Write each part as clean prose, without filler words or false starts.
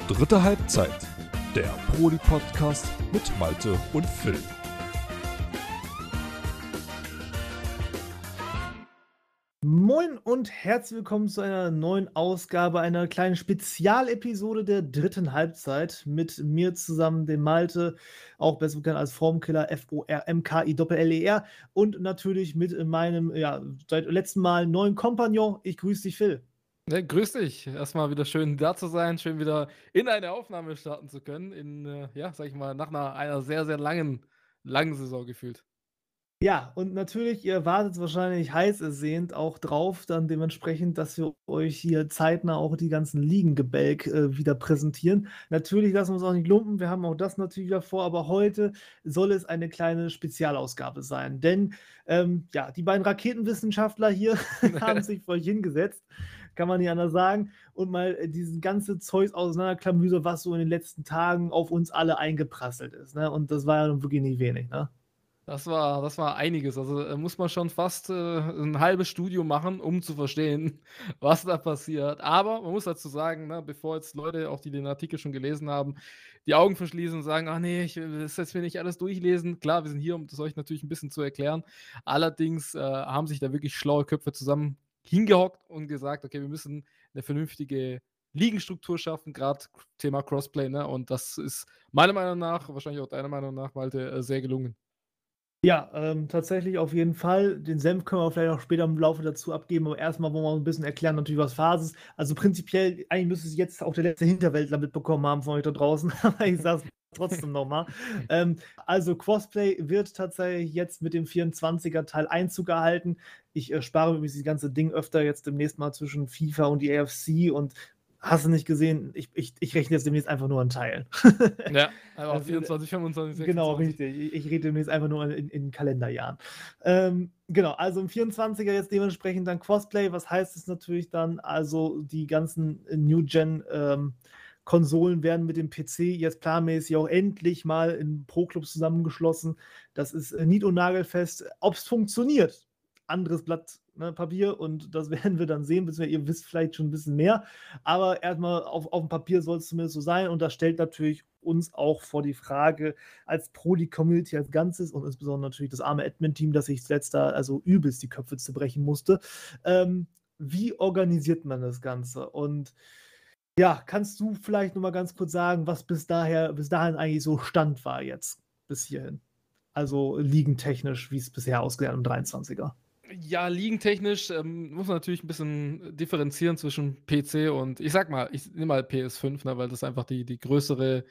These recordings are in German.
Dritte Halbzeit, der Proli-Podcast mit Malte und Phil. Moin und herzlich willkommen zu einer neuen Ausgabe, einer kleinen Spezialepisode der dritten Halbzeit. Mit mir zusammen, dem Malte, auch besser bekannt als Formkiller, FORMKILLER, und natürlich mit meinem, seit letztem Mal neuen Kompagnon. Ich grüße dich, Phil. Ja, grüß dich. Erstmal wieder schön da zu sein, schön wieder in eine Aufnahme starten zu können, sag ich mal, nach einer sehr, sehr langen Saison gefühlt. Ja, und natürlich, ihr wartet wahrscheinlich heiß ersehnt auch drauf, dann dementsprechend, dass wir euch hier zeitnah auch die ganzen Ligengebälk wieder präsentieren. Natürlich lassen wir uns auch nicht lumpen, wir haben auch das natürlich wieder vor, aber heute soll es eine kleine Spezialausgabe sein, denn die beiden Raketenwissenschaftler hier haben sich vor euch hingesetzt, kann man nicht anders sagen, und mal dieses ganze Zeug auseinanderklamüsern, was so in den letzten Tagen auf uns alle eingeprasselt ist, ne? Und das war ja nun wirklich nicht wenig, ne? Das war einiges. Also muss man schon fast ein halbes Studium machen, um zu verstehen, was da passiert. Aber man muss dazu sagen, ne, bevor jetzt Leute, auch die den Artikel schon gelesen haben, die Augen verschließen und sagen, ach nee, das jetzt will nicht alles durchlesen. Klar, wir sind hier, um das euch natürlich ein bisschen zu erklären. Allerdings haben sich da wirklich schlaue Köpfe zusammen hingehockt und gesagt, okay, wir müssen eine vernünftige Ligenstruktur schaffen, gerade Thema Crossplay, ne? Und das ist meiner Meinung nach, wahrscheinlich auch deiner Meinung nach, Malte, sehr gelungen. Ja, tatsächlich auf jeden Fall. Den Senf können wir vielleicht auch später im Laufe dazu abgeben, aber erstmal wollen wir ein bisschen erklären, natürlich, was Phase ist. Also prinzipiell, eigentlich müsste es jetzt auch der letzte Hinterwäldler mitbekommen haben von euch da draußen, aber ich sage es trotzdem nochmal. Also Crossplay wird tatsächlich jetzt mit dem 24er Teil Einzug erhalten. Ich spare übrigens das ganze Ding öfter jetzt demnächst mal zwischen FIFA und die AFC und hast du nicht gesehen, ich rechne jetzt demnächst einfach nur an Teilen. Ja, einfach 24, 25, 26. Genau, richtig. Ich rede demnächst einfach nur in Kalenderjahren. Genau, also im 24er jetzt dementsprechend dann Crossplay. Was heißt es natürlich dann? Also die ganzen New-Gen Konsolen werden mit dem PC jetzt planmäßig auch endlich mal in Pro-Clubs zusammengeschlossen. Das ist nied- und nagelfest. Ob es funktioniert, anderes Blatt, ne, Papier, und das werden wir dann sehen, beziehungsweise ihr wisst vielleicht schon ein bisschen mehr. Aber erstmal auf dem Papier soll es zumindest so sein, und das stellt natürlich uns auch vor die Frage, als Proli-Community als Ganzes und insbesondere natürlich das arme Admin-Team, das sich zuletzt da also übelst die Köpfe zerbrechen musste. Wie organisiert man das Ganze? Und ja, kannst du vielleicht noch mal ganz kurz sagen, was bis dahin eigentlich so Stand war jetzt bis hierhin? Also ligentechnisch, wie es bisher ausgesehen hat im 23er. Ja, ligentechnisch muss man natürlich ein bisschen differenzieren zwischen PC und ich sag mal, ich nehme mal PS5, ne, weil das einfach die größere,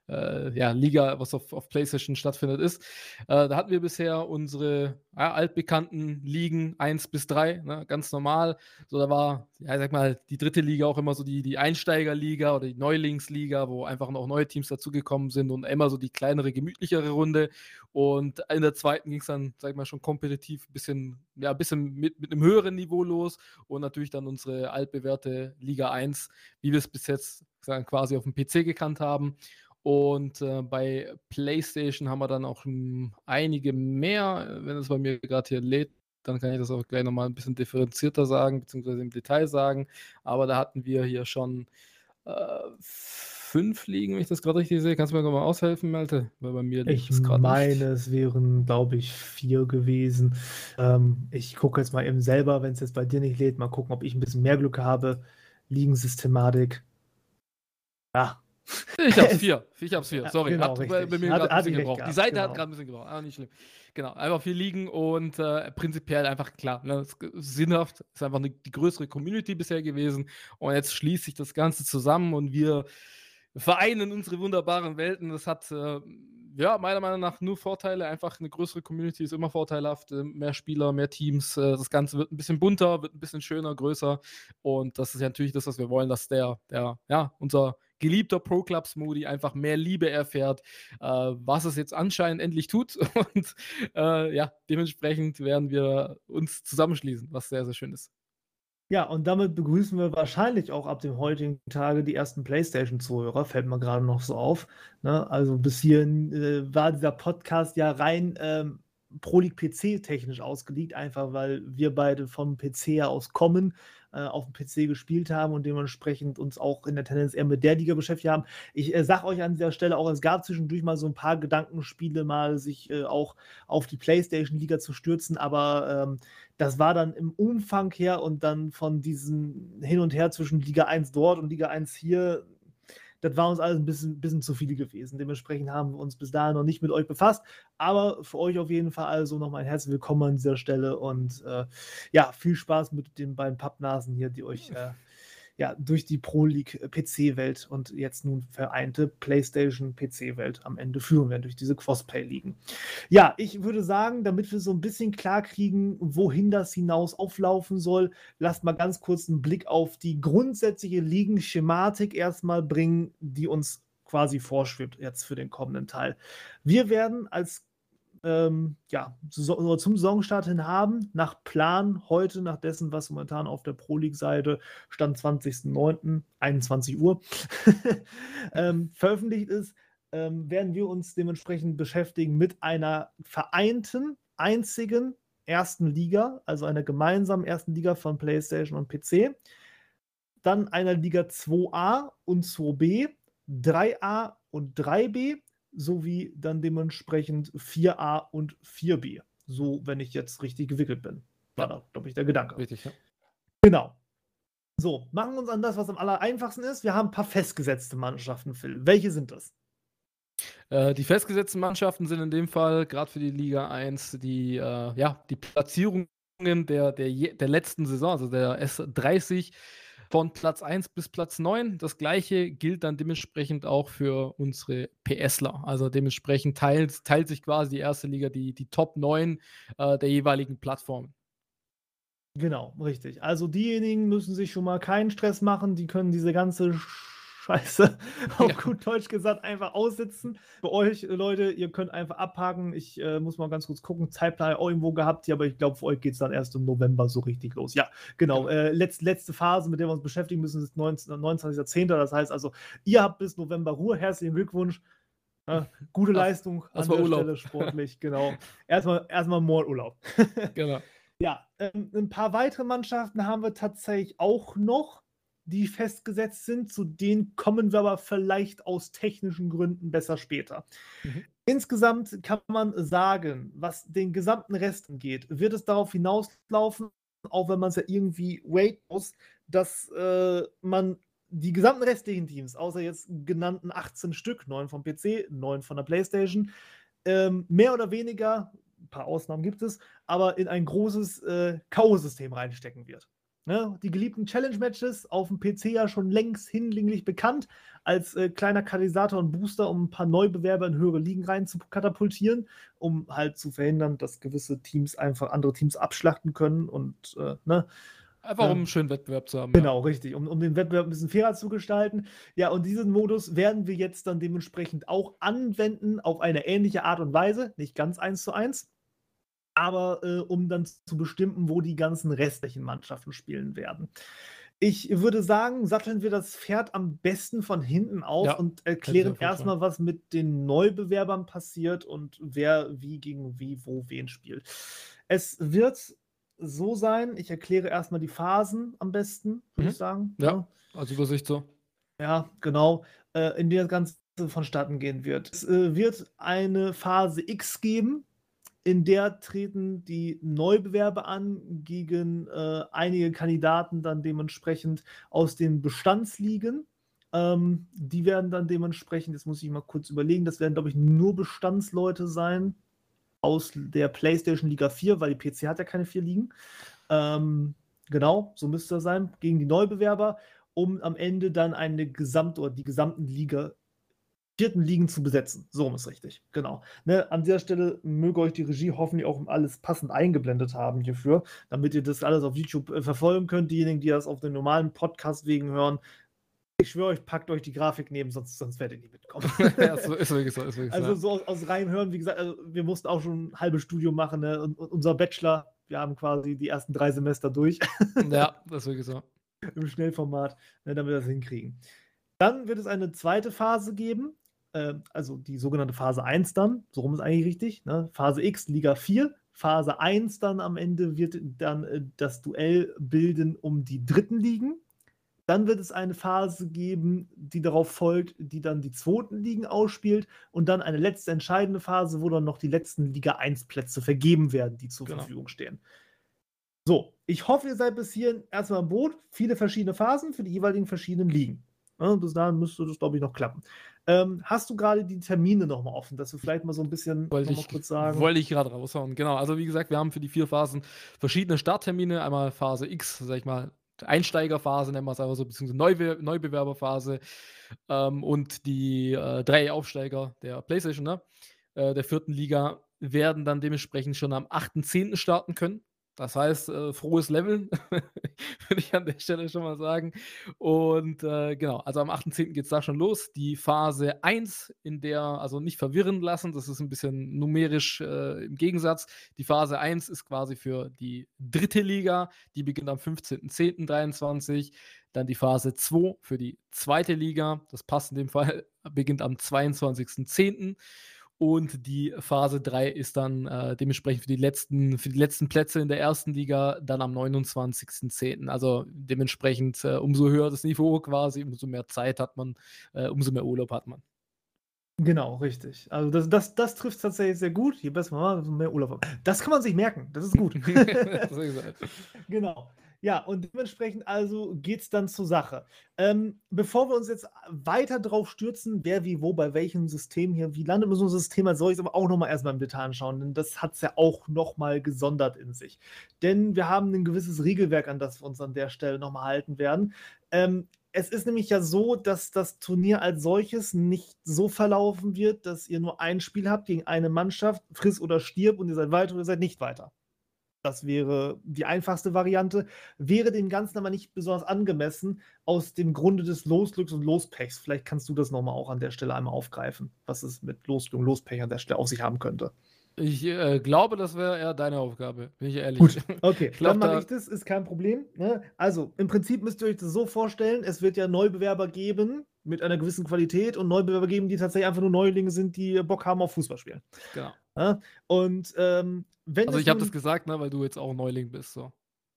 Liga, was auf PlayStation stattfindet, ist. Da hatten wir bisher unsere, altbekannten Ligen 1 bis 3, ne, ganz normal. So, da war, ja, ich sage mal, die dritte Liga auch immer so die Einsteigerliga oder die Neulingsliga, wo einfach noch neue Teams dazugekommen sind und immer so die kleinere, gemütlichere Runde. Und in der zweiten ging es dann, sage ich mal, schon kompetitiv bisschen mit 'nem höheren Niveau los und natürlich dann unsere altbewährte Liga 1, wie wir es bis jetzt sagen quasi auf dem PC gekannt haben. Und, bei PlayStation haben wir dann auch, einige mehr. Wenn es bei mir gerade hier lädt, dann kann ich das auch gleich noch mal 'n bisschen differenzierter sagen, beziehungsweise im Detail sagen. Aber da hatten wir hier schon, 5 Ligen, wenn ich das gerade richtig sehe. Kannst du mir noch mal aushelfen, Malte? Weil bei mir lädt Ich es grad meine, nicht. es wären, glaube ich, 4 gewesen. Ich gucke jetzt mal eben selber, wenn es jetzt bei dir nicht lädt, mal gucken, ob ich ein bisschen mehr Glück habe. Ligensystematik. Ja. Ich hab's 4. Ich hab's 4. Ja, Sorry, genau, hat bei richtig. mir Hat grad 'n hat bisschen ich recht gebraucht. Die gehabt, Seite hat genau. grad 'n bisschen gebraucht, aber nicht schlimm. Genau, einfach 4 liegen und, prinzipiell einfach klar, ne, ist sinnhaft, ist einfach die größere Community bisher gewesen und jetzt schließt sich das Ganze zusammen und wir vereinen unsere wunderbaren Welten. Das hat, meiner Meinung nach nur Vorteile. Einfach eine größere Community ist immer vorteilhaft, mehr Spieler, mehr Teams. Das Ganze wird ein bisschen bunter, wird ein bisschen schöner, größer und das ist ja natürlich das, was wir wollen, dass unser geliebter Pro-Clubs-Modi einfach mehr Liebe erfährt, was es jetzt anscheinend endlich tut und, dementsprechend werden wir uns zusammenschließen, was sehr, sehr schön ist. Ja, und damit begrüßen wir wahrscheinlich auch ab dem heutigen Tage die ersten PlayStation-Zuhörer, fällt mir gerade noch so auf, ne? Also, bis hierhin, war dieser Podcast ja rein, Pro League PC technisch ausgelegt, einfach weil wir beide vom PC aus kommen, auf dem PC gespielt haben und dementsprechend uns auch in der Tendenz eher mit der Liga beschäftigt haben. Ich sage euch an dieser Stelle auch, es gab zwischendurch mal so ein paar Gedankenspiele, mal sich auch auf die PlayStation-Liga zu stürzen, aber das war dann im Umfang her und dann von diesem Hin und Her zwischen Liga 1 dort und Liga 1 hier, das war uns alles ein bisschen zu viel gewesen. Dementsprechend haben wir uns bis dahin noch nicht mit euch befasst. Aber für euch auf jeden Fall also nochmal ein herzlich willkommen an dieser Stelle und ja, viel Spaß mit den beiden Pappnasen hier, die euch ja, durch die Pro League PC-Welt und jetzt nun vereinte PlayStation-PC-Welt am Ende führen werden, durch diese Crossplay-Ligen. Ja, ich würde sagen, damit wir so ein bisschen klar kriegen, wohin das hinaus auflaufen soll, lasst mal ganz kurz einen Blick auf die grundsätzliche Ligen-Schematik erstmal bringen, die uns quasi vorschwebt jetzt für den kommenden Teil. Wir werden als ja, zum Saisonstart hin haben, nach Plan heute, nach dessen, was momentan auf der Pro League-Seite Stand 20.09., 21 Uhr, veröffentlicht ist, werden wir uns dementsprechend beschäftigen mit einer vereinten, einzigen ersten Liga, also einer gemeinsamen ersten Liga von PlayStation und PC, dann einer Liga 2a und 2b, 3a und 3b, sowie dann dementsprechend 4a und 4b. So, wenn ich jetzt richtig gewickelt bin. War da, glaube ich, der Gedanke. Richtig, ja. Genau. So, machen wir uns an das, was am allereinfachsten ist. Wir haben ein paar festgesetzte Mannschaften, Phil. Welche sind das? Die festgesetzten Mannschaften sind in dem Fall gerade für die Liga 1 die Platzierungen der letzten Saison, also der S30 von Platz 1 bis Platz 9. Das gleiche gilt dann dementsprechend auch für unsere PSler. Also dementsprechend teilt sich quasi die erste Liga die Top 9 der jeweiligen Plattformen. Genau, richtig. Also diejenigen müssen sich schon mal keinen Stress machen, die können diese ganze Scheiße, auf gut Deutsch gesagt, einfach aussitzen. Für euch, Leute, ihr könnt einfach abhaken. Ich muss mal ganz kurz gucken, Zeitplan auch irgendwo gehabt hier, aber ich glaube, für euch geht es dann erst im November so richtig los. Ja, genau. Letzte Phase, mit der wir uns beschäftigen müssen, ist 29.10. Das heißt also, ihr habt bis November Ruhe. Herzlichen Glückwunsch. Gute Leistung an der Stelle sportlich. Genau. Erstmal Mordurlaub. Genau. Ja, ein paar weitere Mannschaften haben wir tatsächlich auch noch, die festgesetzt sind. Zu denen kommen wir aber vielleicht aus technischen Gründen besser später. Insgesamt kann man sagen, was den gesamten Rest angeht, wird es darauf hinauslaufen, auch wenn man es ja irgendwie wait muss, dass man die gesamten restlichen Teams, außer jetzt genannten 18 Stück, 9 vom PC, 9 von der PlayStation, mehr oder weniger, ein paar Ausnahmen gibt es, aber in ein großes K.O.-System reinstecken wird. Ne? Die geliebten Challenge-Matches auf dem PC ja schon längst hinlänglich bekannt, als kleiner Katalysator und Booster, um ein paar Neubewerber in höhere Ligen rein zu katapultieren, um halt zu verhindern, dass gewisse Teams einfach andere Teams abschlachten können und ne? Einfach um einen schönen Wettbewerb zu haben. Genau, richtig, um den Wettbewerb ein bisschen fairer zu gestalten. Ja, und diesen Modus werden wir jetzt dann dementsprechend auch anwenden auf eine ähnliche Art und Weise, nicht ganz 1:1, aber um dann zu bestimmen, wo die ganzen restlichen Mannschaften spielen werden. Ich würde sagen, satteln wir das Pferd am besten von hinten auf und erklären erstmal, was mit den Neubewerbern passiert und wer wie gegen wen spielt. Es wird so sein, ich erkläre erstmal die Phasen am besten, würde ich sagen. Ja, als Übersicht so. Ja, genau, in der das Ganze vonstatten gehen wird. Es wird eine Phase X geben, in der treten die Neubewerber an gegen einige Kandidaten dann dementsprechend aus den Bestandsligen. Die werden dann dementsprechend, jetzt muss ich mal kurz überlegen, das werden, glaube ich, nur Bestandsleute sein aus der PlayStation Liga 4, weil die PC hat ja keine 4 Ligen. Genau, so müsste das sein, gegen die Neubewerber, um am Ende dann die gesamten vierten Ligen zu besetzen. So ist richtig, genau. Ne, an dieser Stelle möge euch die Regie hoffentlich auch alles passend eingeblendet haben hierfür, damit ihr das alles auf YouTube verfolgen könnt. Diejenigen, die das auf den normalen Podcast wegen hören, ich schwöre euch, packt euch die Grafik neben, sonst werdet ihr nicht mitkommen. Ja, ist wirklich so. Also so aus reinem Hören, wie gesagt, also wir mussten auch schon ein halbes Studium machen, ne? Und unser Bachelor, wir haben quasi die ersten 3 Semester durch. Ja, das ist wirklich so. Im Schnellformat, ne, damit wir das hinkriegen. Dann wird es eine zweite Phase geben, also die sogenannte Phase 1 dann, so rum ist eigentlich richtig, ne? Phase X, Liga 4, Phase 1 dann am Ende wird dann das Duell bilden um die dritten Ligen. Dann wird es eine Phase geben, die darauf folgt, die dann die zweiten Ligen ausspielt und dann eine letzte entscheidende Phase, wo dann noch die letzten Liga 1 Plätze vergeben werden, die zur Verfügung stehen. So, ich hoffe, ihr seid bis hierhin erstmal im Boot. Viele verschiedene Phasen für die jeweiligen verschiedenen Ligen. Ja, bis dahin müsste das, glaube ich, noch klappen. Hast du gerade die Termine nochmal offen, dass wir vielleicht mal so ein bisschen kurz sagen? Wollte ich gerade raushauen, genau. Also wie gesagt, wir haben für die 4 Phasen verschiedene Starttermine. Einmal Phase X, sag ich mal, Einsteigerphase, nennen wir es einfach so, beziehungsweise Neubewerberphase und die 3 Aufsteiger der PlayStation, ne? Der 4. Liga, werden dann dementsprechend schon am 8.10. starten können. Das heißt, frohes Leveln, würde ich an der Stelle schon mal sagen. Und genau, also am 8.10. geht es da schon los. Die Phase 1, in der, also nicht verwirren lassen, das ist ein bisschen numerisch im Gegensatz. Die Phase 1 ist quasi für die 3. Liga, die beginnt am 15.10.23. Dann die Phase 2 für die 2. Liga, das passt in dem Fall, beginnt am 22.10. Und die Phase 3 ist dann dementsprechend für die letzten Plätze in der 1. Liga dann am 29.10. Also dementsprechend umso höher das Niveau quasi, umso mehr Zeit hat man, umso mehr Urlaub hat man. Genau, richtig. Also das trifft es tatsächlich sehr gut. Je besser man macht, umso mehr Urlaub haben. Das kann man sich merken. Das ist gut. Genau. Ja, und dementsprechend also geht es dann zur Sache. Bevor wir uns jetzt weiter drauf stürzen, wer wie wo bei welchem System hier wie landet, müssen wir uns das Thema solches aber auch nochmal erstmal im Detail anschauen, denn das hat es ja auch nochmal gesondert in sich. Denn wir haben ein gewisses Regelwerk, an das wir uns an der Stelle nochmal halten werden. Es ist nämlich ja so, dass das Turnier als solches nicht so verlaufen wird, dass ihr nur ein Spiel habt gegen eine Mannschaft, friss oder stirb und ihr seid weiter oder ihr seid nicht weiter. Das wäre die einfachste Variante, wäre dem Ganzen aber nicht besonders angemessen, aus dem Grunde des Losglücks und Lospechs. Vielleicht kannst du das nochmal auch an der Stelle einmal aufgreifen, was es mit Losglück und Lospech an der Stelle auf sich haben könnte. Ich glaube, das wäre eher deine Aufgabe, bin ich ehrlich. Gut, okay, dann mache ich das, ist kein Problem. Ne? Also, im Prinzip müsst ihr euch das so vorstellen, es wird ja Neubewerber geben mit einer gewissen Qualität und Neubewerber geben, die tatsächlich einfach nur Neulinge sind, die Bock haben auf Fußball spielen. Genau. Ja? Und wenn also ich habe das gesagt, ne, weil du jetzt auch Neuling bist, so.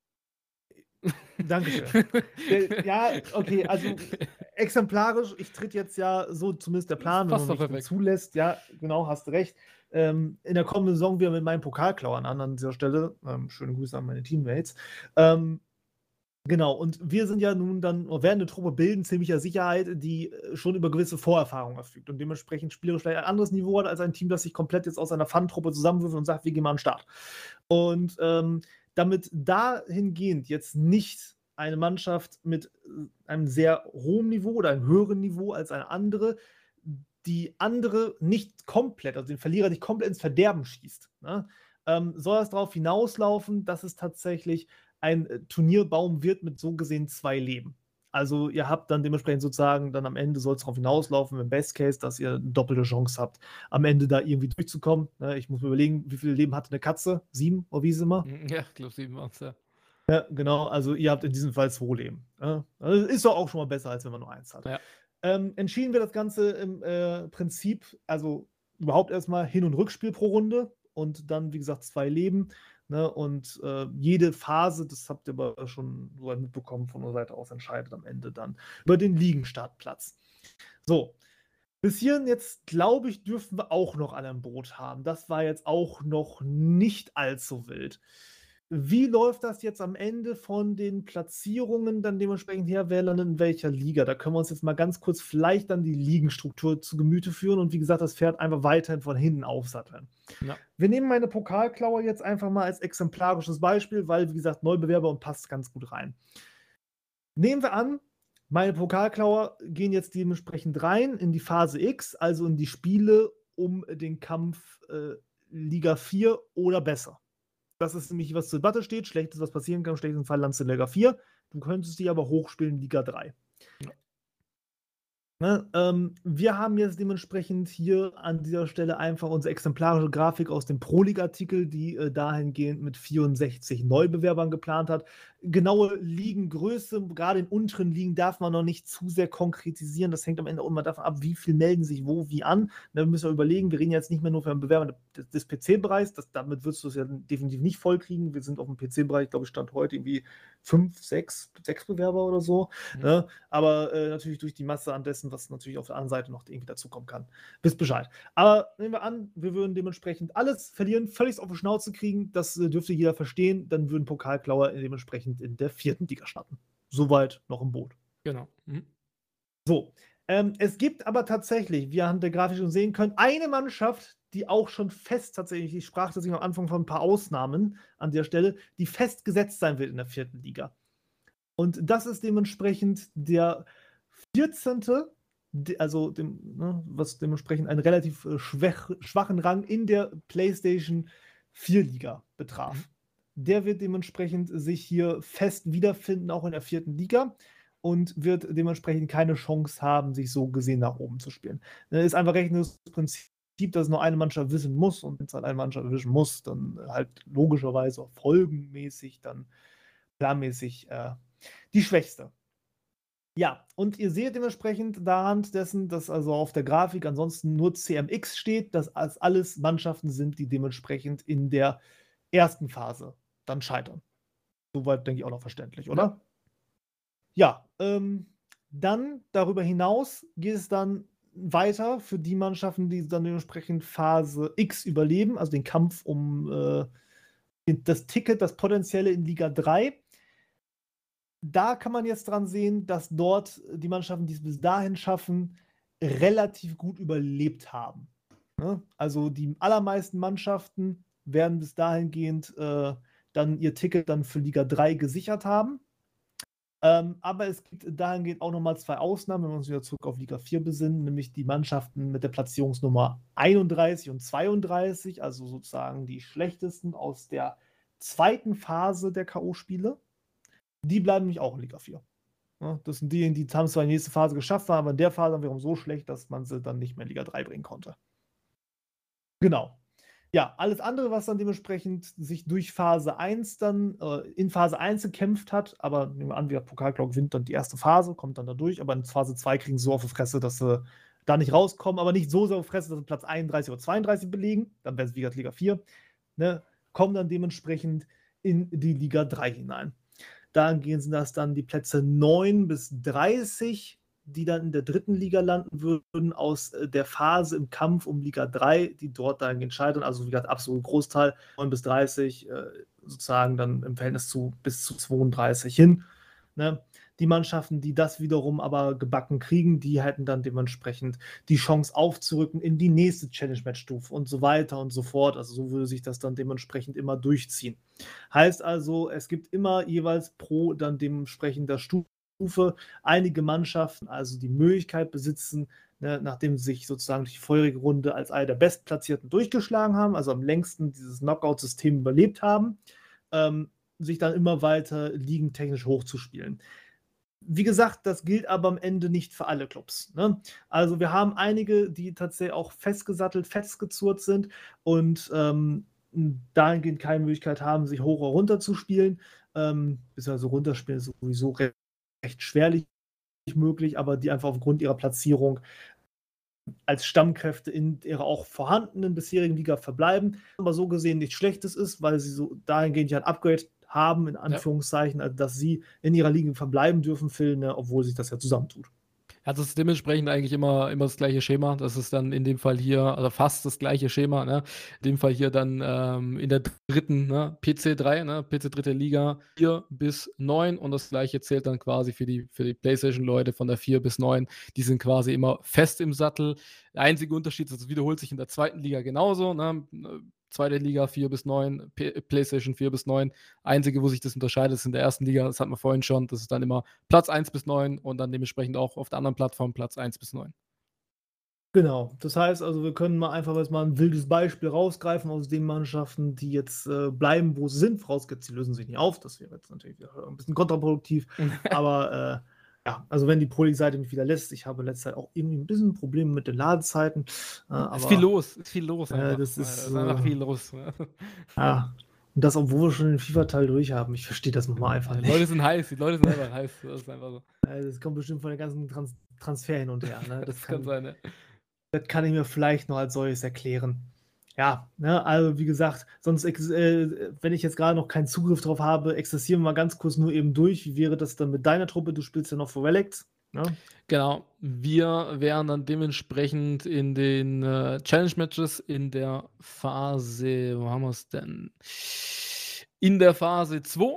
Dankeschön. Ja, okay, also exemplarisch, ich tritt jetzt ja so zumindest der Plan, wenn man mich zulässt. Ja, genau, hast recht. In der kommenden Saison wieder mit meinen Pokalklauern an dieser Stelle. Schöne Grüße an meine Teammates. Genau, und wir sind ja nun dann, werden eine Truppe bilden, ziemlicher Sicherheit, die schon über gewisse Vorerfahrungen verfügt und dementsprechend spielerisch vielleicht ein anderes Niveau hat als ein Team, das sich komplett jetzt aus einer Fun-Truppe zusammenwirft und sagt, wir gehen mal an den Start. Und damit dahingehend jetzt nicht eine Mannschaft mit einem sehr hohen Niveau oder einem höheren Niveau als eine andere, die andere nicht komplett, also den Verlierer nicht komplett ins Verderben schießt, ne? Soll das darauf hinauslaufen, dass es tatsächlich ein Turnierbaum wird mit so gesehen 2 Leben. Also ihr habt dann dementsprechend sozusagen, dann am Ende soll es darauf hinauslaufen, im Best Case, dass ihr eine doppelte Chance habt, am Ende da irgendwie durchzukommen. Ich muss mir überlegen, wie viele Leben hatte eine Katze? 7 oder wie ist es immer? Ja, ich glaube 7 waren es, ja. Ja, genau, also ihr habt in diesem Fall 2 Leben. Also ist doch auch schon mal besser, als wenn man nur 1 hat. Ja. Entschieden wir das Ganze im Prinzip, also überhaupt erstmal Hin- und Rückspiel pro Runde und dann, wie gesagt, 2 Leben. Ne, und jede Phase, das habt ihr aber schon so mitbekommen von unserer Seite aus, entscheidet am Ende dann über den Ligenstartplatz. So, bis hierhin jetzt, glaube ich, dürfen wir auch noch alle im Boot haben. Das war jetzt auch noch nicht allzu wild. Wie läuft das jetzt am Ende von den Platzierungen dann dementsprechend her? Wer landet in welcher Liga? Da können wir uns jetzt mal ganz kurz vielleicht dann die Ligenstruktur zu Gemüte führen und wie gesagt, das Pferd einfach weiterhin von hinten aufsatteln. Ja. Wir nehmen meine Pokalklaue jetzt einfach mal als exemplarisches Beispiel, weil, wie gesagt, Neubewerber und passt ganz gut rein. Nehmen wir an, meine Pokalklaue gehen jetzt dementsprechend rein in die Phase X, also in die Spiele um den Kampf Liga 4 oder besser. Das ist nämlich, was zur Debatte steht. Schlechtes, was passieren kann, im schlechtesten Fall landest du in Liga 4. Du könntest dich aber hochspielen in Liga 3. Ja. Ne, wir haben jetzt dementsprechend hier an dieser Stelle einfach unsere exemplarische Grafik aus dem Pro-League-Artikel, die dahingehend mit 64 Neubewerbern geplant hat. genaue Ligengröße, gerade in unteren Ligen darf man noch nicht zu sehr konkretisieren. Das hängt am Ende auch immer davon ab, wie viel melden sich wo wie an. Da müssen wir überlegen, wir reden jetzt nicht mehr nur für einen Bewerber des PC-Bereichs, damit wirst du es ja definitiv nicht voll kriegen. Wir sind auf dem PC-Bereich, glaube ich, Stand heute irgendwie 5, 6 Bewerber oder so. Ne? Aber natürlich durch die Masse an dessen, was natürlich auf der anderen Seite noch irgendwie dazukommen kann. Wisst Bescheid. Aber nehmen wir an, wir würden dementsprechend alles verlieren, völlig auf die Schnauze kriegen. Das dürfte jeder verstehen. Dann würden Pokalklauer dementsprechend in der 4. Liga starten. Soweit noch im Boot. Genau. So. Es gibt aber tatsächlich, wie ihr an der Grafik schon sehen könnt, eine Mannschaft, die auch schon fest tatsächlich, ich sprach tatsächlich am Anfang von ein paar Ausnahmen an der Stelle, die fest gesetzt sein wird in der 4. Liga. Und das ist dementsprechend der 14., also was dementsprechend einen relativ schwachen Rang in der PlayStation 4 Liga betraf. Der wird dementsprechend sich hier fest wiederfinden, auch in der 4. Liga, und wird dementsprechend keine Chance haben, sich so gesehen nach oben zu spielen. Das ist einfach rechnendes Prinzip, dass nur eine Mannschaft wissen muss, und wenn es halt eine Mannschaft wissen muss, dann halt logischerweise folgenmäßig, dann planmäßig die Schwächste. Ja, und ihr seht dementsprechend daran dessen, dass also auf der Grafik ansonsten nur CMX steht, dass alles Mannschaften sind, die dementsprechend in der ersten Phase dann scheitern. Soweit denke ich auch noch verständlich, oder? Ja, dann darüber hinaus geht es dann weiter für die Mannschaften, die dann dementsprechend Phase X überleben, also den Kampf um das Ticket, das potenzielle in Liga 3. Da kann man jetzt dran sehen, dass dort die Mannschaften, die es bis dahin schaffen, relativ gut überlebt haben. Ne? Also die allermeisten Mannschaften werden bis dahingehend dann ihr Ticket dann für Liga 3 gesichert haben. Aber es gibt dahingehend auch nochmal 2 Ausnahmen, wenn wir uns wieder zurück auf Liga 4 besinnen, nämlich die Mannschaften mit der Platzierungsnummer 31 und 32, also sozusagen die schlechtesten aus der 2. Phase der K.O.-Spiele. Die bleiben nämlich auch in Liga 4. Ja, das sind die haben zwar die nächste Phase geschafft, waren aber in der Phase dann wiederum so schlecht, dass man sie dann nicht mehr in Liga 3 bringen konnte. Genau. Ja, alles andere, was dann dementsprechend sich durch Phase 1 dann in Phase 1 gekämpft hat, aber nehmen wir an, wie Pokalklau gewinnt dann die erste Phase, kommt dann da durch, aber in Phase 2 kriegen sie so auf die Fresse, dass sie da nicht rauskommen, aber nicht so sehr auf die Fresse, dass sie Platz 31 oder 32 belegen, dann wäre es wieder Liga 4, ne, kommen dann dementsprechend in die Liga 3 hinein. Dahingehend sind das dann die Plätze 9 bis 30, die dann in der 3. Liga landen würden, aus der Phase im Kampf um Liga 3, die dort dahingehend scheitern. Also wie gesagt, absolut Großteil, 9 bis 30, sozusagen dann im Verhältnis zu bis zu 32 hin. Ne? Die Mannschaften, die das wiederum aber gebacken kriegen, die hätten dann dementsprechend die Chance aufzurücken in die nächste Challenge-Match-Stufe und so weiter und so fort. Also so würde sich das dann dementsprechend immer durchziehen. Heißt also, es gibt immer jeweils pro dann dementsprechend der Stufe einige Mannschaften also die Möglichkeit besitzen, ne, nachdem sie sich sozusagen durch die vorherige Runde als eine der Bestplatzierten durchgeschlagen haben, also am längsten dieses Knockout-System überlebt haben, sich dann immer weiter ligentechnisch hochzuspielen. Wie gesagt, das gilt aber am Ende nicht für alle Clubs. Ne? Also wir haben einige, die tatsächlich auch festgesattelt, festgezurrt sind und dahingehend keine Möglichkeit haben, sich hoch oder runter zu spielen. Beziehungsweise runterspielen ist sowieso recht schwerlich möglich, aber die einfach aufgrund ihrer Platzierung als Stammkräfte in ihrer auch vorhandenen bisherigen Liga verbleiben. Aber so gesehen nichts Schlechtes ist, weil sie so dahingehend ja ein Upgrade haben, in Anführungszeichen, also dass sie in ihrer Liga verbleiben dürfen, Phil, ne, obwohl sich das ja zusammentut. Ja, das ist dementsprechend eigentlich immer das gleiche Schema. Das ist dann in dem Fall hier, also fast das gleiche Schema, ne? In dem Fall hier dann in der 3., ne? PC 3, ne? PC 3. Liga 4 bis 9 und das gleiche zählt dann quasi für die PlayStation-Leute von der 4 bis 9. Die sind quasi immer fest im Sattel. Der einzige Unterschied ist, das wiederholt sich in der 2. Liga genauso, ne? 2. Liga 4 bis 9, PlayStation 4 bis 9. Einzige, wo sich das unterscheidet, ist in der 1. Liga, das hatten wir vorhin schon, das ist dann immer Platz 1 bis 9 und dann dementsprechend auch auf der anderen Plattform Platz 1 bis 9. Genau, das heißt also, wir können mal einfach jetzt mal ein wildes Beispiel rausgreifen aus den Mannschaften, die jetzt bleiben, wo sie sind. Vorausgesetzt, sie lösen sich nicht auf, das wäre jetzt natürlich ein bisschen kontraproduktiv, aber ja, also wenn die Pro-League-Seite mich wieder lässt, ich habe in letzter Zeit auch irgendwie ein bisschen Probleme mit den Ladezeiten. Ist viel los einfach. das ist einfach viel los. ja, Und das, obwohl wir schon den FIFA-Teil durch haben. Ich verstehe das manchmal einfach Die nicht. Leute sind heiß, die Leute sind einfach heiß. Das ist einfach so. Das kommt bestimmt von den ganzen Transfer hin und her. Ne? Das kann sein, ja. Das kann ich mir vielleicht noch als solches erklären. Ja, ne, also wie gesagt, sonst, wenn ich jetzt gerade noch keinen Zugriff drauf habe, existieren wir mal ganz kurz nur eben durch. Wie wäre das dann mit deiner Truppe? Du spielst ja noch für Relics. Ne? Genau, wir wären dann dementsprechend in den Challenge-Matches in der Phase, wo haben wir es denn? In der Phase 2.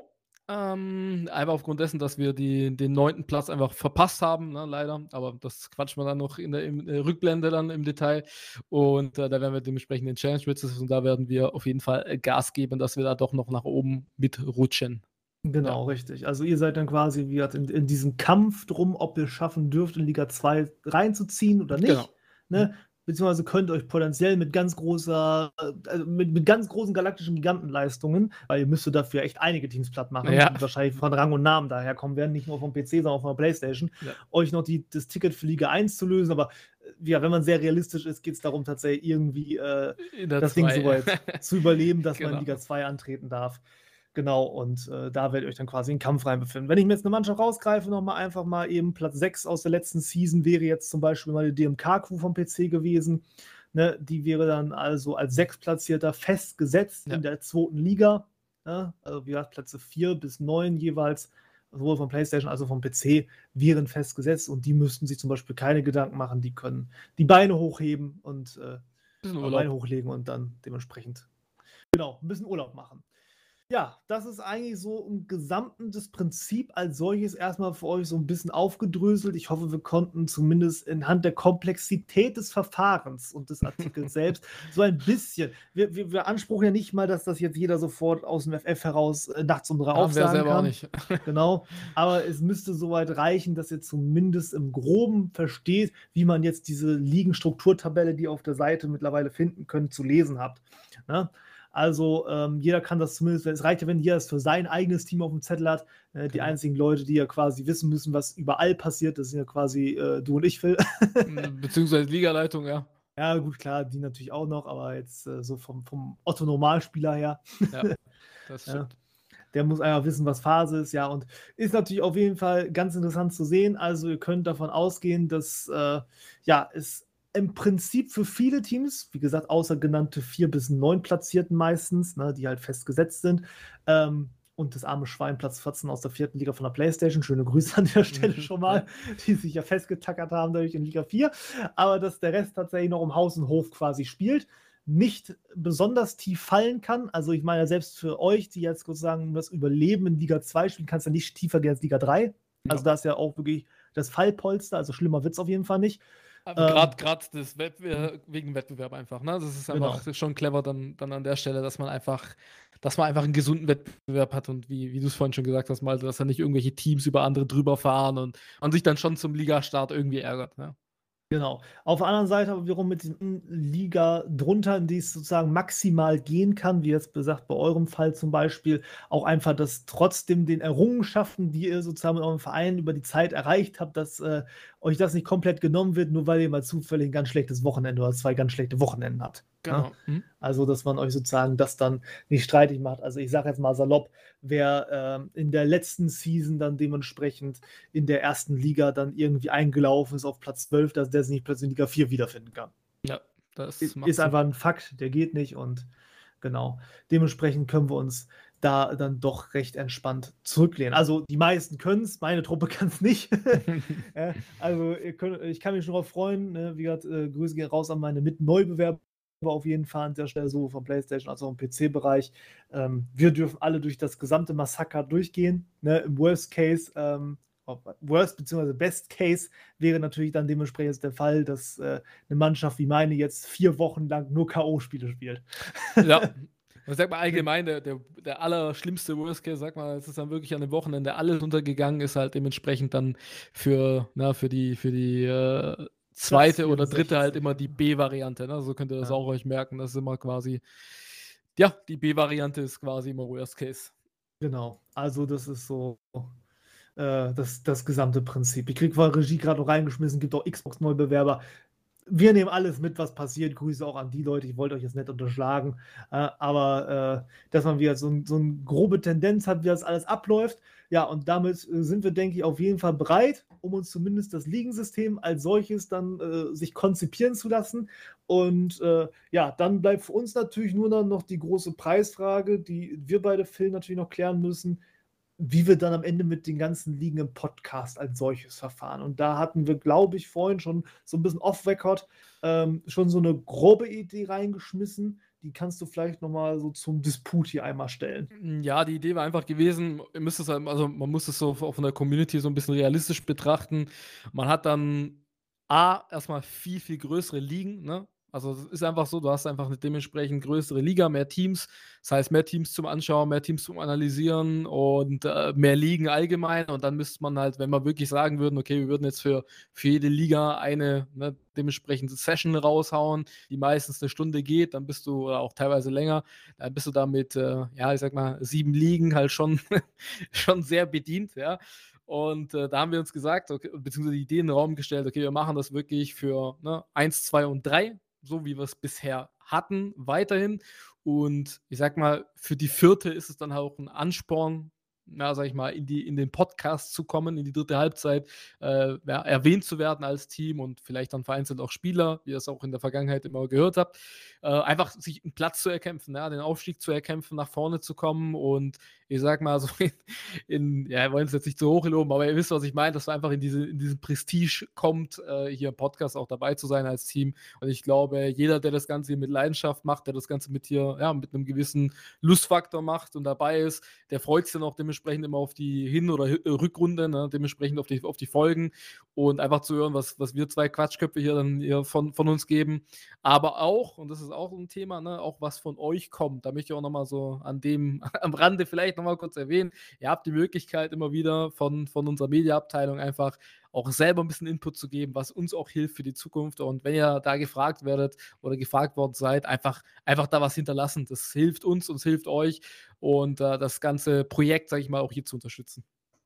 Einfach aufgrund dessen, dass wir den 9. Platz einfach verpasst haben, ne, leider. Aber das quatschen wir dann noch in der Rückblende dann im Detail. Und da werden wir dementsprechend in den Challenge-Matches und da werden wir auf jeden Fall Gas geben, dass wir da doch noch nach oben mitrutschen. Genau, richtig. Also ihr seid dann quasi wie in diesem Kampf drum, ob ihr schaffen dürft, in Liga 2 reinzuziehen oder nicht. Genau. Ne? Beziehungsweise könnt euch potenziell mit ganz großen galaktischen Gigantenleistungen, weil ihr müsstet dafür echt einige Teams platt machen, Ja. die wahrscheinlich von Rang und Namen daherkommen werden, nicht nur vom PC, sondern auch von der Playstation, euch noch das Ticket für Liga 1 zu lösen. Aber ja, wenn man sehr realistisch ist, geht es darum, tatsächlich irgendwie das Ding so weit zu überleben, dass man in Liga 2 antreten darf. Genau, und da werdet ihr euch dann quasi in den Kampf reinbefinden. Wenn ich mir jetzt eine Mannschaft rausgreife, einfach mal eben Platz 6 aus der letzten Season, wäre jetzt zum Beispiel mal die DMK-Crew vom PC gewesen. Ne? Die wäre dann also als 6-Platzierter festgesetzt in der 2. Liga. Ne? Also wie gesagt, Plätze 4 bis 9 jeweils, sowohl vom PlayStation als auch vom PC, wären festgesetzt und die müssten sich zum Beispiel keine Gedanken machen. Die können die Beine hochheben und Beine hochlegen und dann dementsprechend ein bisschen Urlaub machen. Ja, das ist eigentlich so im Gesamten das Prinzip als solches erstmal für euch so ein bisschen aufgedröselt. Ich hoffe, wir konnten zumindest anhand der Komplexität des Verfahrens und des Artikels selbst so ein bisschen, wir beanspruchen ja nicht mal, dass das jetzt jeder sofort aus dem FF heraus nachts um 3 aufsagen kann. Auch nicht. Genau, aber es müsste soweit reichen, dass ihr zumindest im Groben versteht, wie man jetzt diese Ligenstrukturtabelle, die ihr auf der Seite mittlerweile finden könnt, zu lesen habt. Ne? Also jeder kann das zumindest, es reicht ja, wenn jeder es für sein eigenes Team auf dem Zettel hat. Die einzigen Leute, die ja quasi wissen müssen, was überall passiert, das sind ja quasi du und ich, Phil. Beziehungsweise Ligaleitung, ja. Ja, gut, klar, die natürlich auch noch, aber jetzt so vom Otto-Normalspieler her. Ja, das stimmt. Der muss einfach wissen, was Phase ist, ja, und ist natürlich auf jeden Fall ganz interessant zu sehen. Also ihr könnt davon ausgehen, dass es im Prinzip für viele Teams, wie gesagt, außer genannte 4 bis 9 Platzierten meistens, ne, die halt festgesetzt sind, und das arme Schwein Platz 14 aus der 4. Liga von der Playstation, schöne Grüße an der Stelle schon mal, die sich ja festgetackert haben dadurch in Liga 4, aber dass der Rest tatsächlich noch um Haus und Hof quasi spielt, nicht besonders tief fallen kann. Also ich meine, selbst für euch, die jetzt sozusagen das Überleben in Liga 2 spielen, kann es ja nicht tiefer gehen als Liga 3. Also da ist ja auch wirklich das Fallpolster, also schlimmer wird es auf jeden Fall nicht. Gerade das wegen Wettbewerb einfach, ne? Das ist einfach schon clever dann an der Stelle, dass man einfach einen gesunden Wettbewerb hat und wie du es vorhin schon gesagt hast, mal, dass da nicht irgendwelche Teams über andere drüber fahren und man sich dann schon zum Ligastart irgendwie ärgert, ne? Genau. Auf der anderen Seite aber wiederum mit den Liga drunter, in die es sozusagen maximal gehen kann, wie jetzt gesagt bei eurem Fall zum Beispiel, auch einfach, dass trotzdem den Errungenschaften, die ihr sozusagen mit eurem Verein über die Zeit erreicht habt, dass euch das nicht komplett genommen wird, nur weil ihr mal zufällig ein ganz schlechtes Wochenende oder 2 ganz schlechte Wochenenden habt. Genau. Ja? Also, dass man euch sozusagen das dann nicht streitig macht. Also ich sage jetzt mal salopp, wer in der letzten Season dann dementsprechend in der 1. Liga dann irgendwie eingelaufen ist auf Platz 12, dass der sich nicht plötzlich in Liga 4 wiederfinden kann. Ja, das ist einfach ein Fakt, der geht nicht und genau. Dementsprechend können wir uns da dann doch recht entspannt zurücklehnen. Also die meisten können es, meine Truppe kann es nicht. Ja, also ich kann mich schon darauf freuen. Ne? Wie gesagt, Grüße gehen raus an meine Mit-Neubewerber auf jeden Fall an der Stelle, sowohl vom PlayStation als auch im PC-Bereich. Wir dürfen alle durch das gesamte Massaker durchgehen. Ne? Im Worst Case, Worst bzw. Best Case wäre natürlich dann dementsprechend der Fall, dass eine Mannschaft wie meine jetzt 4 Wochen lang nur K.O.-Spiele spielt. Ja. Ich sag mal allgemein, der allerschlimmste Worst Case, sag mal, es ist dann wirklich an dem Wochenende alles untergegangen, ist halt dementsprechend dann für die zweite oder dritte halt immer die B-Variante. Ne? So könnt ihr das auch euch merken. Das ist immer quasi, die B-Variante ist quasi immer Worst Case. Genau, also das ist so das gesamte Prinzip. Ich kriege von Regie gerade noch reingeschmissen, gibt auch Xbox-Neubewerber. wir nehmen alles mit, was passiert. Grüße auch an die Leute, ich wollte euch jetzt nicht unterschlagen, aber dass man wieder so eine grobe Tendenz hat, wie das alles abläuft. Ja, und damit sind wir, denke ich, auf jeden Fall bereit, um uns zumindest das Ligensystem als solches dann sich konzipieren zu lassen. Und ja, dann bleibt für uns natürlich nur noch die große Preisfrage, die wir beide, Phil, natürlich noch klären müssen, wie wir dann am Ende mit den ganzen Ligen im Podcast als solches verfahren. Und da hatten wir, glaube ich, vorhin schon so ein bisschen off-Record schon so eine grobe Idee reingeschmissen. Die kannst du vielleicht nochmal so zum Disput hier einmal stellen. Ja, die Idee war einfach gewesen, ihr müsst es also man muss es so von der Community so ein bisschen realistisch betrachten. Man hat dann erstmal viel, viel größere Ligen, ne? Also, es ist einfach so, du hast einfach 'ne dementsprechend größere Liga, mehr Teams. Das heißt, mehr Teams zum Anschauen, mehr Teams zum Analysieren und, mehr Ligen allgemein. Und dann müsste man halt, wenn wir wirklich sagen würden: „Okay, wir würden jetzt für jede Liga eine, ne, dementsprechende Session raushauen, die meistens eine Stunde geht“, dann bist du oder auch teilweise länger, dann bist du da mit, ja, ich sage mal, 7 Ligen halt schon schon sehr bedient, ja. Und, da haben wir uns gesagt, okay, beziehungsweise die Idee in den Raum gestellt: „Okay, wir machen das wirklich für, ne, 1, 2 und 3, so wie wir es bisher hatten, weiterhin.“ Und ich sage mal, für die vierte ist es dann auch ein Ansporn, ja, sage ich mal, in den Podcast zu kommen, in die dritte Halbzeit, ja, erwähnt zu werden als Team und vielleicht dann vereinzelt auch Spieler, wie ihr es auch in der Vergangenheit immer gehört habt, einfach sich 'n Platz zu erkämpfen, ja, den Aufstieg zu erkämpfen, nach vorne zu kommen und ich sage mal so ja, wir wollen es jetzt nicht zu hoch loben, aber ihr wisst, was ich meine, dass man einfach in diesen Prestige kommt, hier im Podcast auch dabei zu sein als Team. Und ich glaube, jeder, der das Ganze hier mit Leidenschaft macht, der das Ganze mit hier, ja, mit einem gewissen Lustfaktor macht und dabei ist, der freut sich dann auch dementsprechend immer auf die Hin oder Rückrunde, ne, dementsprechend auf die Folgen und einfach zu hören, was wir 2 Quatschköpfe hier dann hier von uns geben. Aber auch, und das ist auch ein Thema, ne, auch was von euch kommt. Da möchte ich auch noch mal so an dem am Rande vielleicht noch mal kurz erwähnen. Ihr habt die Möglichkeit immer wieder von unserer Mediaabteilung einfach auch selber ein bisschen Input zu geben, was uns auch hilft für die Zukunft. Und wenn ihr da gefragt werdet oder gefragt worden seid, einfach da was hinterlassen. Das hilft uns hilft euch und, das ganze Projekt, sage ich mal, auch hier zu unterstützen.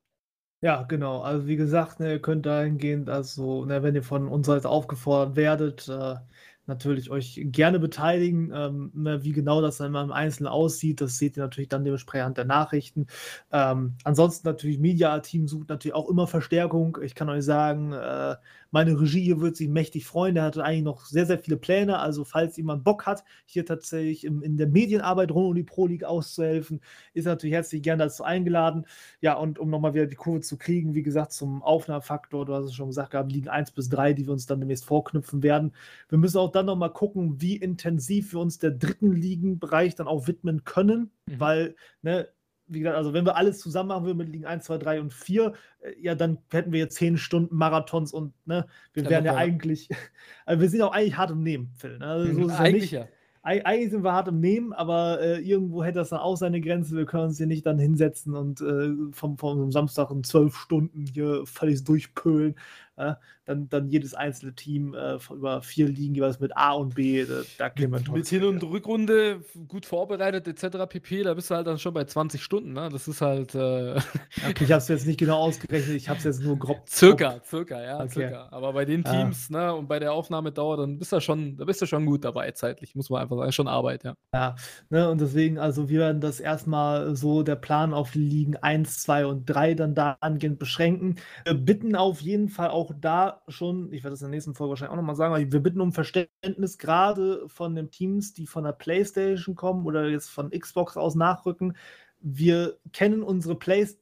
Ja, genau. Also wie gesagt, ne, ihr könnt dahingehend, also, ne, wenn ihr von unserer Seite aufgefordert werdet, natürlich euch gerne beteiligen. Ne, wie genau das dann mal im Einzelnen aussieht, das seht ihr natürlich dann dementsprechend anhand der Nachrichten. Ansonsten natürlich, Media-Team sucht natürlich auch immer Verstärkung. Ich kann euch sagen, meine Regie hier wird sich mächtig freuen. Der hatte eigentlich noch sehr, sehr viele Pläne. Also falls jemand Bock hat, hier tatsächlich in der Medienarbeit rund um die Pro League auszuhelfen, ist natürlich herzlich gerne dazu eingeladen. Ja, und um nochmal wieder die Kurve zu kriegen, wie gesagt, zum Aufnahmefaktor, du hast es schon gesagt gehabt, liegen 1 bis 3, die wir uns dann demnächst vorknüpfen werden. Wir müssen auch dann nochmal gucken, wie intensiv wir uns der dritten Ligenbereich dann auch widmen können, weil, ne, wie gesagt, also wenn wir alles zusammen machen würden mit Ligen 1, 2, 3 und 4, ja, dann hätten wir jetzt 10 Stunden Marathons und, ne, wir wären ja eigentlich, also wir sind auch eigentlich hart im Nehmen, Phil, ne? Also so ist es ja Eigentlich nicht. ja. Eigentlich sind wir hart im Nehmen, aber irgendwo hätte das dann auch seine Grenze. Wir können uns hier nicht dann hinsetzen und vom Samstag in 12 Stunden hier völlig durchpölen. Dann jedes einzelne Team über 4 Ligen jeweils mit A und B. Da gehen wir Mit trotzdem. Hin- und Rückrunde gut vorbereitet etc. pp., da bist du halt dann schon bei 20 Stunden, ne? Das ist halt, Okay, ich habe es jetzt nicht genau ausgerechnet, ich habe es jetzt nur grob. Circa, ja, Okay. circa. Aber bei den Teams, ne, und bei der Aufnahmedauer, dann bist du schon gut dabei zeitlich, muss man einfach sagen. Schon Arbeit, ja. Ja, ne, und deswegen, also wir werden das erstmal so, der Plan auf Ligen 1, 2 und 3 dann dahingehend beschränken. Wir bitten auf jeden Fall auch da schon, ich werde das in der nächsten Folge wahrscheinlich auch nochmal sagen, aber wir bitten um Verständnis, gerade von den Teams, die von der PlayStation kommen oder jetzt von Xbox aus nachrücken. Wir kennen unsere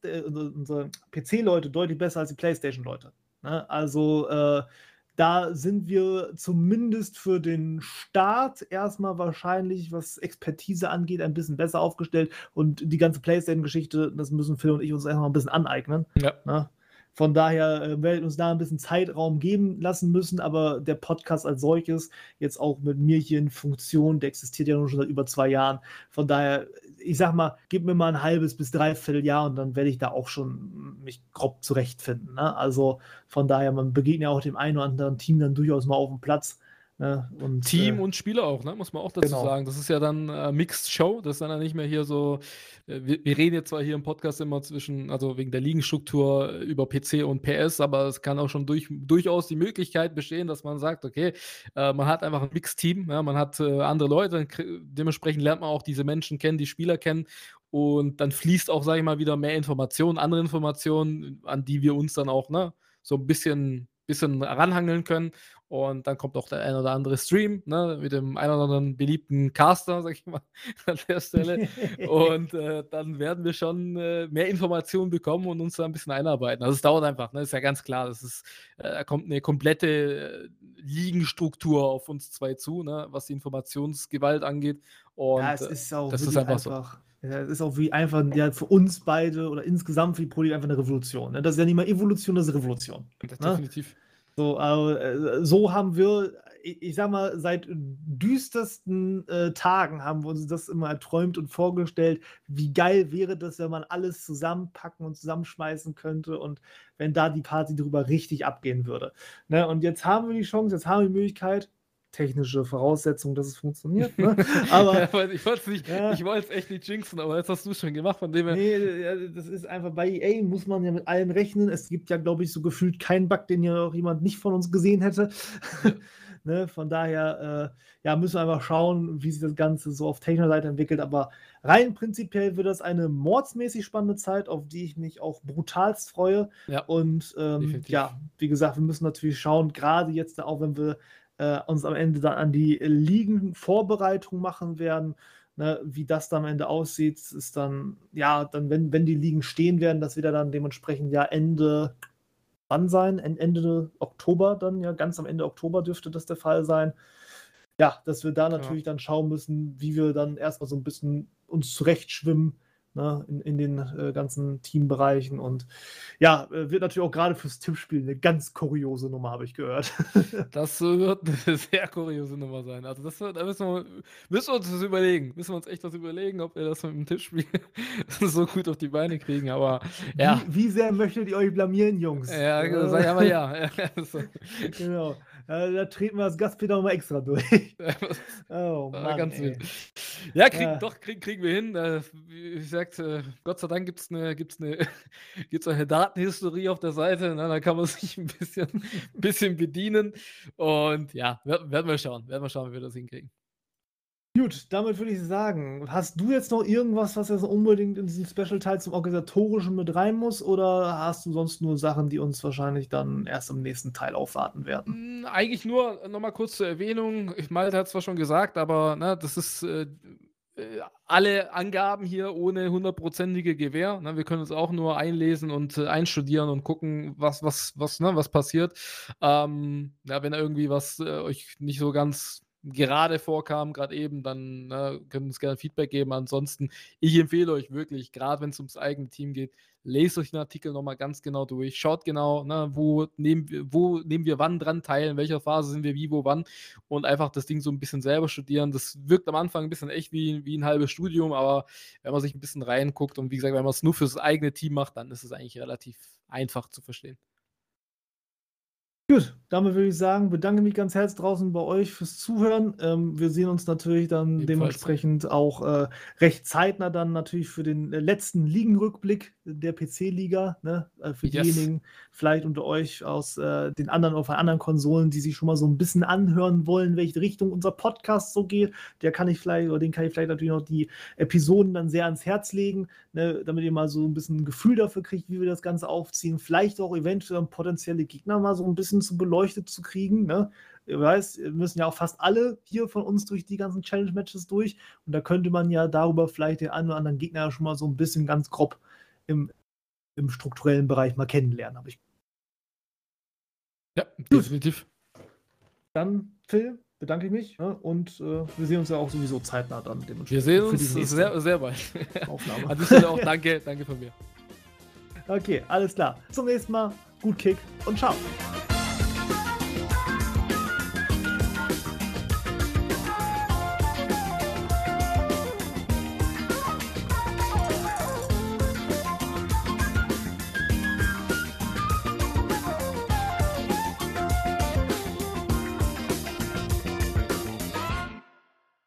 PC-Leute deutlich besser als die PlayStation-Leute. Ne? Also da sind wir zumindest für den Start erstmal wahrscheinlich, was Expertise angeht, ein bisschen besser aufgestellt. Und die ganze PlayStation-Geschichte, das müssen Phil und ich uns erstmal ein bisschen aneignen. Ja. Ne? Von daher werden wir uns da ein bisschen Zeitraum geben lassen müssen, aber der Podcast als solches, jetzt auch mit mir hier in Funktion, der existiert ja nun schon seit über 2 Jahren. Von daher, ich sag mal, gib mir mal ein halbes bis dreiviertel Jahr und dann werde ich da auch schon mich grob zurechtfinden. Ne? Also von daher, man begegnet ja auch dem einen oder anderen Team dann durchaus mal auf dem Platz. Ne? Und, Team und Spieler auch, ne? Muss man auch dazu genau. sagen. Das ist ja dann Mixed Show. Das ist dann ja nicht mehr hier so. Wir reden jetzt zwar hier im Podcast immer also wegen der Ligenstruktur über PC und PS, aber es kann auch schon durchaus die Möglichkeit bestehen, dass man sagt, okay, man hat einfach ein Mixed-Team, ja, man hat andere Leute, dementsprechend lernt man auch diese Menschen kennen, die Spieler kennen. Und dann fließt auch, sage ich mal, wieder mehr Informationen, andere Informationen, an die wir uns dann auch, ne, so ein bisschen ranhangeln können. Und dann kommt auch der ein oder andere Stream, ne, mit dem ein oder anderen beliebten Caster, sag ich mal, an der Stelle. Und dann werden wir schon mehr Informationen bekommen und uns da ein bisschen einarbeiten. Also es dauert einfach, ne, ist ja ganz klar. Da kommt eine komplette Ligenstruktur auf uns zwei zu, ne, was die Informationsgewalt angeht. Und Ja, es ist auch das ist wirklich einfach so. Ja, es ist auch wie einfach ja, für uns beide oder insgesamt für die Pro League einfach eine Revolution. Ne? Das ist ja nicht mal Evolution, das ist Revolution. Ne? Definitiv. So, so haben wir, ich sag mal, seit düstersten Tagen haben wir uns das immer erträumt und vorgestellt, wie geil wäre das, wenn man alles zusammenpacken und zusammenschmeißen könnte und wenn da die Party drüber richtig abgehen würde. Ne? Und jetzt haben wir die Chance, jetzt haben wir die Möglichkeit, technische Voraussetzung, dass es funktioniert. Ne? Aber ich wollte es echt nicht jinxen, aber jetzt hast du es schon gemacht, von dem her. nee, das ist einfach bei EA muss man ja mit allem rechnen. Es gibt ja, glaube ich, so gefühlt keinen Bug, den ja auch jemand nicht von uns gesehen hätte. Ja. Ne? Von daher ja, müssen wir einfach schauen, wie sich das Ganze so auf technischer Seite entwickelt. Aber rein prinzipiell wird das eine mordsmäßig spannende Zeit, auf die ich mich auch brutalst freue. Ja, und ja, wie gesagt, wir müssen natürlich schauen, gerade jetzt auch, wenn wir uns am Ende dann an die Ligenvorbereitung machen werden, ne, wie das dann am Ende aussieht, ist dann, ja, dann, wenn die Ligen stehen werden, dass wir dann dementsprechend ja Ende Oktober dann, ja, ganz am Ende Oktober dürfte das der Fall sein. Ja, dass wir da natürlich dann schauen müssen, wie wir dann erstmal so ein bisschen uns zurechtschwimmen, ne, in den ganzen Teambereichen und ja, wird natürlich auch gerade fürs Tippspiel eine ganz kuriose Nummer, habe ich gehört. Das wird eine sehr kuriose Nummer sein. Also da müssen wir uns das überlegen. Müssen wir uns echt was überlegen, ob wir das mit dem Tippspiel so gut auf die Beine kriegen. Aber ja. Wie sehr möchtet ihr euch blamieren, Jungs? Ja, sag ich aber ja. Genau. Da treten wir als Gastpeter mal extra durch. Oh Mann, ganz wild. Ja, kriegen wir hin. Wie gesagt, Gott sei Dank gibt's eine Datenhistorie auf der Seite. Ne? Da kann man sich ein bisschen bedienen. Und ja, werden wir schauen, wie wir das hinkriegen. Gut, damit würde ich sagen, hast du jetzt noch irgendwas, was jetzt unbedingt in diesen Special-Teil zum Organisatorischen mit rein muss, oder hast du sonst nur Sachen, die uns wahrscheinlich dann erst im nächsten Teil aufwarten werden? Eigentlich nur nochmal kurz zur Erwähnung. Malte hat es zwar schon gesagt, aber ne, das ist alle Angaben hier ohne 100%ige Gewähr. Ne? Wir können uns auch nur einlesen und einstudieren und gucken, was passiert. Ja, wenn da irgendwie was euch nicht so ganz gerade vorkam, gerade eben, dann könnt ihr uns gerne Feedback geben. Ansonsten, ich empfehle euch wirklich, gerade wenn es ums eigene Team geht, lest euch den Artikel nochmal ganz genau durch. Schaut genau, wo nehmen wir wann dran teil, in welcher Phase sind wir wie, wo, wann und einfach das Ding so ein bisschen selber studieren. Das wirkt am Anfang ein bisschen echt wie ein halbes Studium, aber wenn man sich ein bisschen reinguckt und wie gesagt, wenn man es nur fürs eigene Team macht, dann ist es eigentlich relativ einfach zu verstehen. Gut, damit würde ich sagen, bedanke mich ganz herzlich draußen bei euch fürs Zuhören. Wir sehen uns natürlich dann Ebenfalls. Dementsprechend auch recht zeitnah dann natürlich für den letzten Ligenrückblick der PC-Liga. Ne? Für diejenigen vielleicht unter euch aus den anderen Konsolen, die sich schon mal so ein bisschen anhören wollen, welche Richtung unser Podcast so geht. Den kann ich vielleicht natürlich noch die Episoden dann sehr ans Herz legen, ne? Damit ihr mal so ein bisschen ein Gefühl dafür kriegt, wie wir das Ganze aufziehen. Vielleicht auch eventuell potenzielle Gegner mal so ein bisschen zu beleuchtet zu kriegen. Ne? Ihr weißt, wir müssen ja auch fast alle hier von uns durch die ganzen Challenge-Matches durch. Und da könnte man ja darüber vielleicht den einen oder anderen Gegner schon mal so ein bisschen ganz grob im strukturellen Bereich mal kennenlernen. Ja, definitiv. Dann, Phil, bedanke ich mich. Ne? Und wir sehen uns ja auch sowieso zeitnah dann. Wir sehen uns sehr, sehr bald. Aufnahme. An dieser Stelle auch danke von mir. Okay, alles klar. Zum nächsten Mal. Gut Kick und ciao.